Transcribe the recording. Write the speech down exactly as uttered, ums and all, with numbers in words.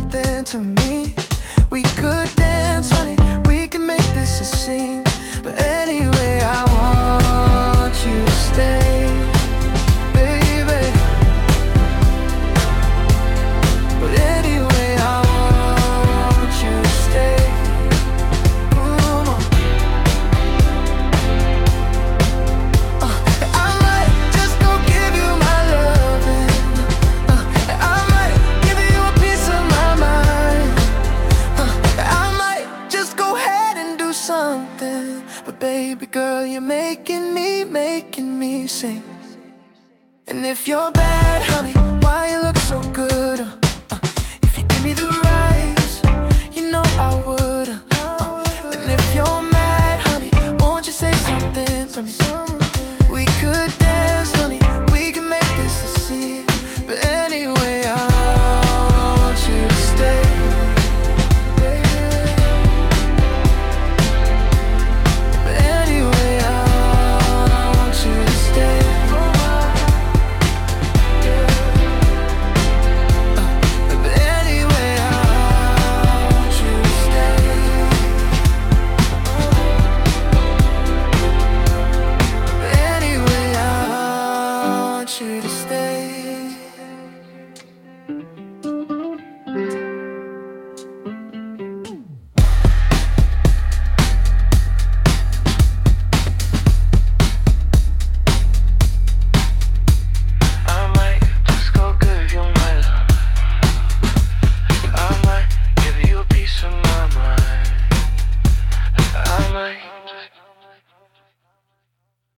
something to me. We could dance, honey, we can make this a scene. But anyway, I want you to stay, baby. But anyway, I want you to stay. Come on. uh, I might just go give you my loving. uh, I might give you a piece of my mind. uh, I might just go ahead and do something. But baby girl, you're making me, making me sing. And if you're bad, honey, why you look so good? uh, uh, If you give me the rights, you know I would. uh, uh, And if you're mad, honey, won't you say something to me? We could dance, honey, we can make this a scene. But anyway, I want you to stay. But anyway, I want you to stay. But anyway, I want you to stay. But anyway, I want you to stay.